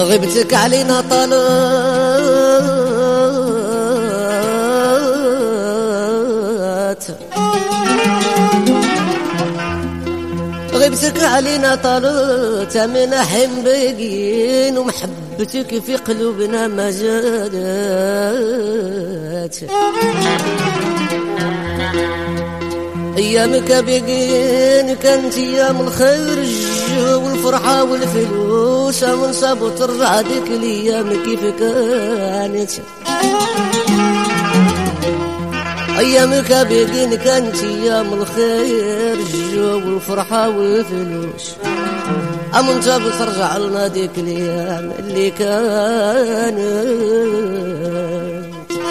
غيبتك علينا طالت، غيبتك علينا طالت من حين باقيين، ومحبتك في قلوبنا ما زادت. ايامك باقيين كانت ايام الخير الجو والفرحه والفلوس، ونصاب وترجع ديك الايام كيف كانت. ايامك باقيين كانت ايام الخير الجو والفرحه والفلوس، انت بترجع لنا ديك الايام اللي كانت.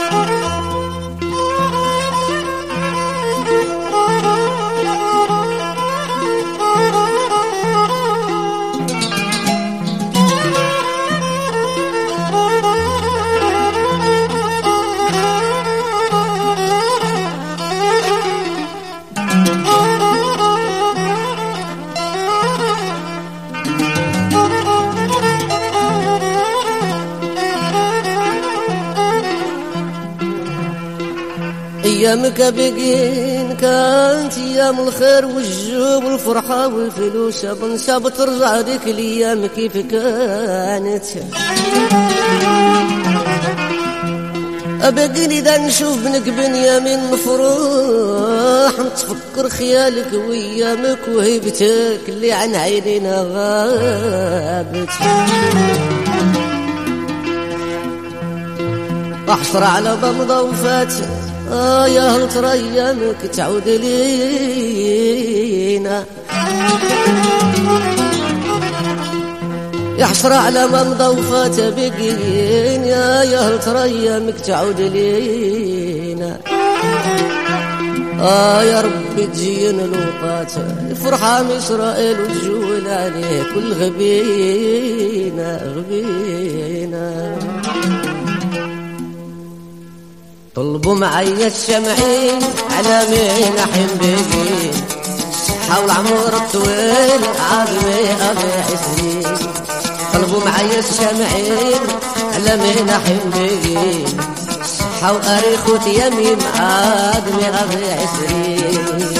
ايامك باقيين كانت ايام الخير والجو والفرحه والفلوس، بنسى بترجع ديك الايام كيف كانت. باقيين اذا نشوف بنك بنيامين مفروح، نتفكر خيالك وايامك وهيبتك اللي عن عينينا غابت. احصر على بمضى وفات، يا هل ترى ايامك تعود لينا. يحصر على ما مضى وفات بقين، يا هل ترى ايامك تعود لينا. يا ربي تجين الوقات الفرحة من اسرائيل وتجول عليه كل غبينا غبينا. طلبوا معي الشمعين على مين حين بقين، صحة والعمر الطويل عظمي أبي عسرين. طلبوا معي الشمعين على مين حين بقين، صحة وأريخ يمين عظمي أبي عسرين.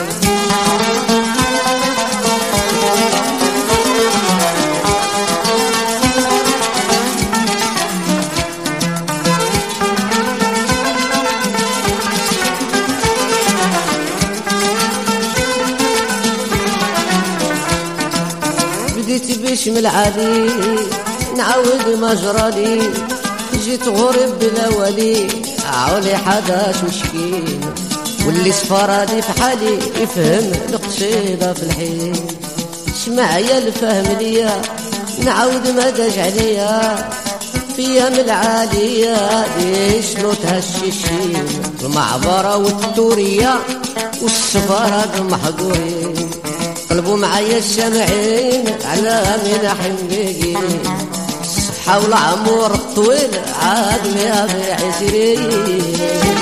بديت باسم العادي نعاود مجرالي، جيت غريب بلا ولي عولي حداش مسكين، واللي سفرادي في حالي يفهم القصيدة في الحين. اسمع يا الفهم ليا نعاود ما داج عليا، في ايام العالية ليش نوتها الشيشين، المعبرة والتورية والسفرات محقورين. طلبوا معايا الشمعين على من حين بقين، الصحة والعمر الطويل عاد مية بعشرين.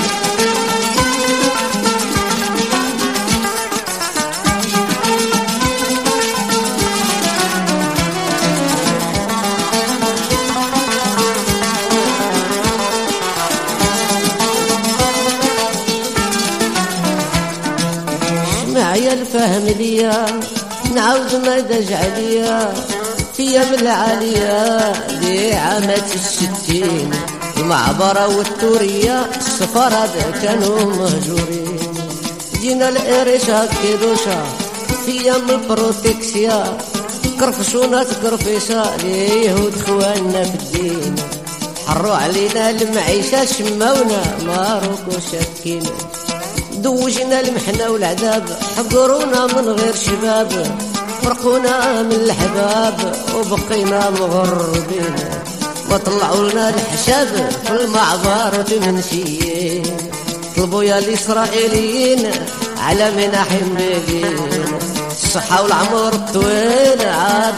معايا الفهم ليا نعاود ما داج عليا، في ايام العالية دي عامات الستين، المعبرة والتورية السفارات كانوا مهجورين. جينا الإريشة كيدوشة في ايام البروتكسيا، كرفشونا تكرفيشة ليهود خواننا في الدين. حروا علينا المعيشة شماونا ماروكو شاكين، دوجنا المحنة والعذاب حقرونا من غير شباب، فرقونا من الحباب وبقينا مغربين. وطلعوا لنا الحشاب في المعبر تمنشيين، طلبوا يا الإسرائيليين على مناحم بقين، الصحة والعمر الطويل عاد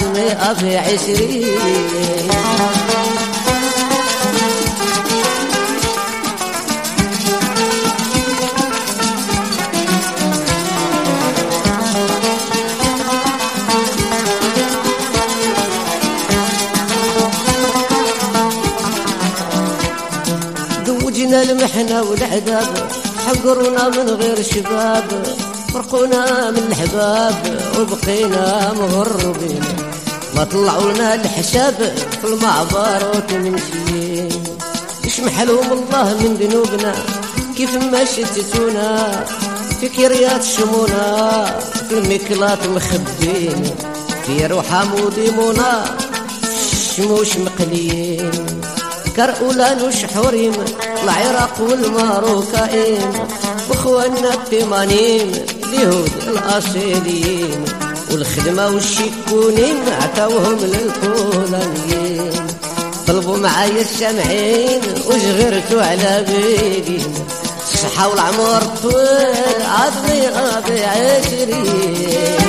120. المحنة والعذاب حقرونا من غير شباب فرقونا من الحباب وبقينا مغربين ما طلعونا الحساب في المعبر وتمشيين يشمح لهم الله من ذنوبنا كيف ما شتتونا في كريات شمونا في المكلات مخبين في روحها موديمونا الشموش مقليين كرؤلان وشحوريم العراق والماروكاين واخواننا التيمانيم اليهود الاصيليين والخدمة والشيكونين عطاوهم للبولانيين طلبوا معايا الشمعين وشغرتوا على بيدين الصحة والعمر الطويل عظمي غابي 20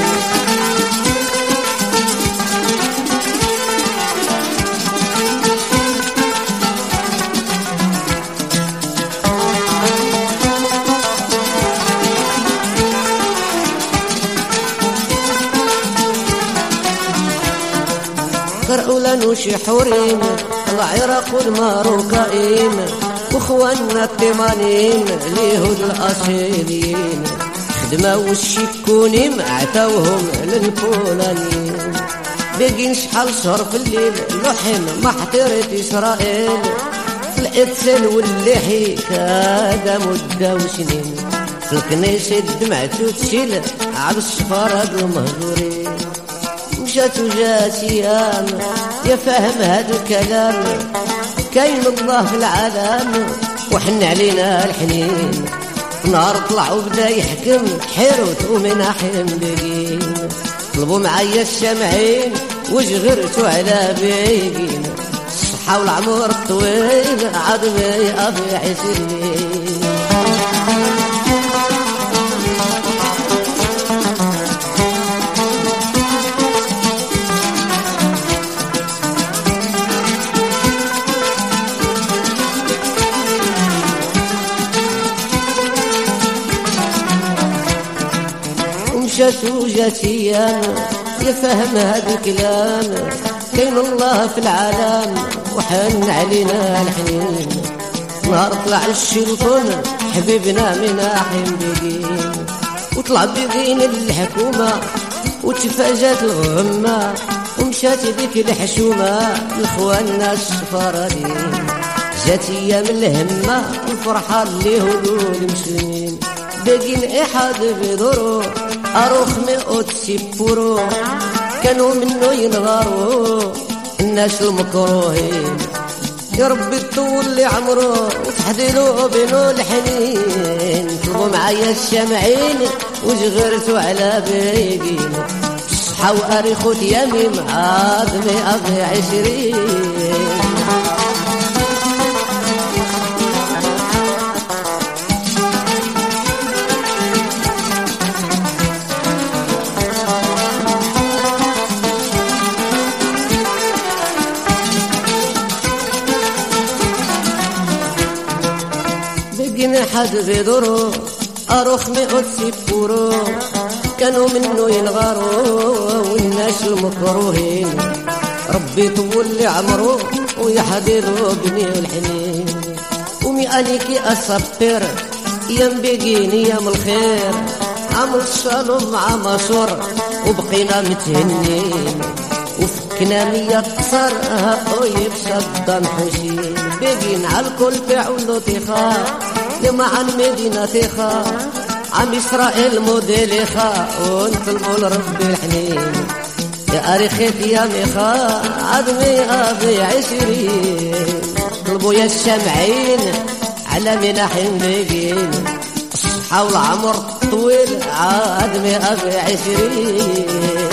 كرؤلان وشحورين العراق والماروكاين واخواننا التيمانين اليهود الاصيليين خدمة والشيكونين عطاوهم للبولانيين باقين شحال شهر في الليل لحم محترة اسرائيل في الإتسال واللحي كادا مدة وسنين في الكنيسة دمعتو تشيل على الصفارات المهجورين مشات وجات ايام يا فاهم هذا الكلام كاين الله في العالم وحن علينا الحنين نهار طلع وبدا يحكم حيروت ومناحم بقين طلبوا معايا الشمعين وشغرتوا على بيقين الصحة والعمر الطويل عظمي ابي 20 مشات وجات ايام يا فهم هذا الكلام كاين الله في العالم وحن علينا الحنين نهار طلع الشيطان حبيبنا مناحم بقين وطلع بقين الحكومة وتفاجات الغمة ومشات ذيك الحشومة لإخواننا السفارين جات ايام الهمة والفرحة اللي هدو المسلمين باقين احد بيدورو اروخ 160 كانوا منو ينغاروا الناس المكروهين يا ربي تطول لي عمره وتحديلو بينو الحنين طلبوا معايا الشمعين وشغرتوا على بيقين الصحة واريخو يامي عظمي ابي 20 حد بيدورو اروخ 160 كانوا منو ينغاروا والناس المكروهين ربي طول لي عمرو ويحددوا بني الحنين ومئانيكي أصبر يم بيقيني يم الخير عمل الصالون مع مصر وبقينا متهنين وفكنا 100 قصر هاوي بصدام حسين بيقين على الكل فعلو تيخا لما عن مدينة تيخا عم إسرائيل موديل خا ونطلبوا لربي الحنين يا أريخيت يا ميخا عدمي أبي 20 طلبوا يا الشمعين على مناحم بيقين الصحة والعمر طويل عدمي أبي 20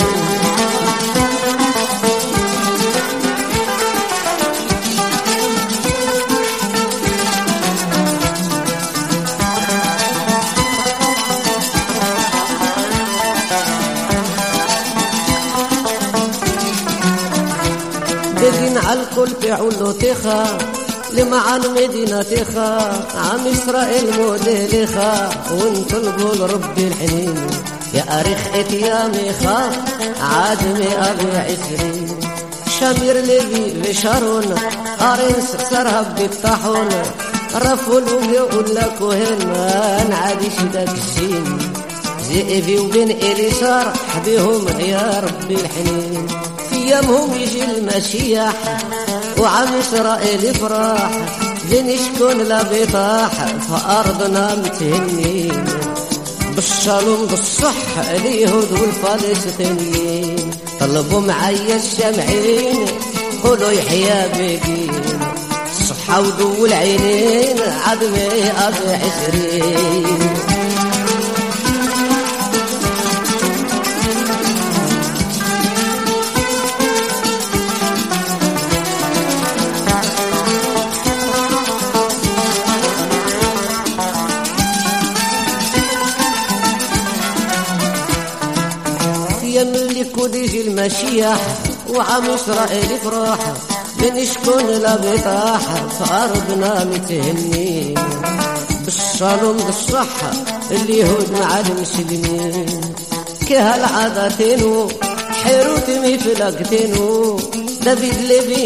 باقين على الكل فعلو تيخا لما عن مدينة تيخا عم إسرائيل موديل خا ونطلبوا لربي الحنين يا أريخ يا ميخا عادمي أبي 20 شامير ليبي بشارون أرين سرها بالطاحون رفل ويقول لك وهن ما نعاديش داك السين زئبي وبين إليسار حبيهم يا ربي الحنين في يامهم يجي المشيح وعم إسرائيل يفرح زين شكون لا بيطاح فأرضنا متهنين بالشالوم بالصح اليهود والفلسطينيين طلبوا معايا الشمعين قولوا يحيى بقين الصحة وضو العينين عدمي أبي عشرين يملك وديجي المشيح وعم إسرائيل يفرح من شكون لا بيطاح فأرضنا متهنين بالشالوم بالصحة اليهود مع المسلمين كهالعادتينو حيروت مفلقتينو دافيد ليفي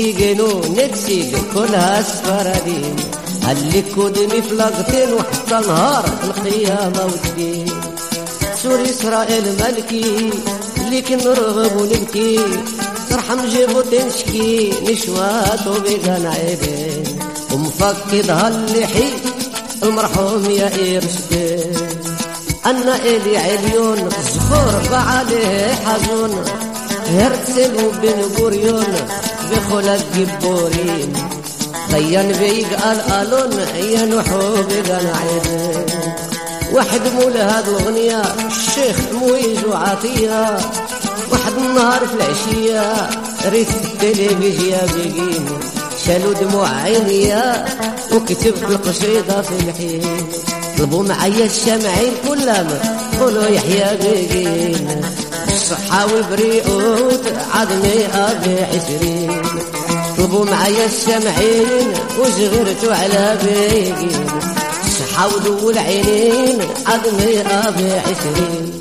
نتسيقن كلها سفرادين هالليكود مفلقتينو حتى نهار القيامة والدين سوري إسرائيل ملكي لكن نرغب ونبكي ترحم جيبو تنشكي نشوات وبيقان عيبين ومفكد هاللحي المرحوم يا إيرشدين أنا إلي عليون زخور بعليه حزون هرتسل وبن قريون بخلق جبورين خيان بيقال ألون ينوحو بيقان عيبين واحد مول هاد الغنية الشيخ مويز وعطية واحد النهار في العشية ريت التلفزيون بقين شالوا دموع عينيا وكتب القصيدة في الحين طلبوا معايا الشمعين كلما قولوا يحيى بقين الصحة والبريئوت عدمي أبي عشرين طلبوا معايا الشمعين وزغرتوا على بقين حاولوا العينين عدمي أبي عشرين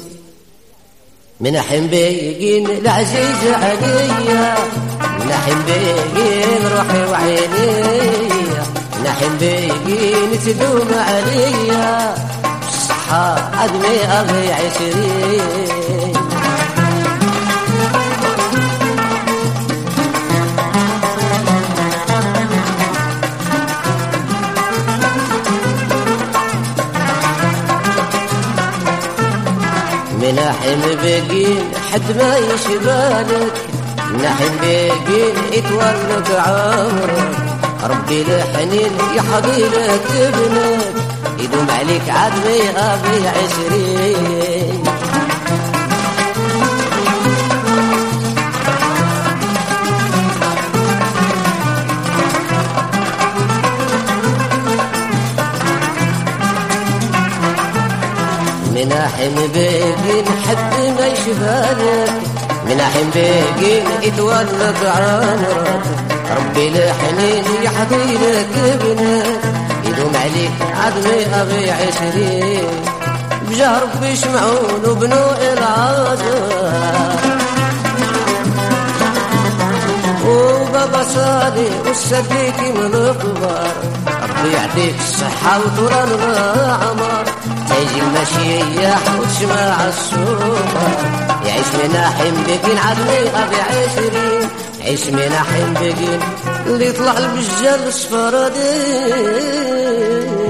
منحم بيقين العزيز عليا منحم بيقين روحي وعيني منحم بيقين تدوم عليا الصحة عدمي أبي عشرين منحم بقين حد ما يشبالك منحم بقين يتولك عمرك ربي الحنين يحضي لك ابنك يدوم عليك عدمي أبي عشرين منحم بقين حد ما يشبالك منحم بقين يتولك عمرك ربي الحنين يحضي لك ابنك يدوم عليك عدمي أبي عشرين بجاه ربي يسمعون وبنو العازر وبابا صادي والسديكي من الكبار ربي يعطيك الصحة وطول العمر تيجي المشيح وتسمع الصوت يعيش مناحم بقين عدمي أبي عشرين عيش مناحم بقين اللي يطلع البجال السفرادي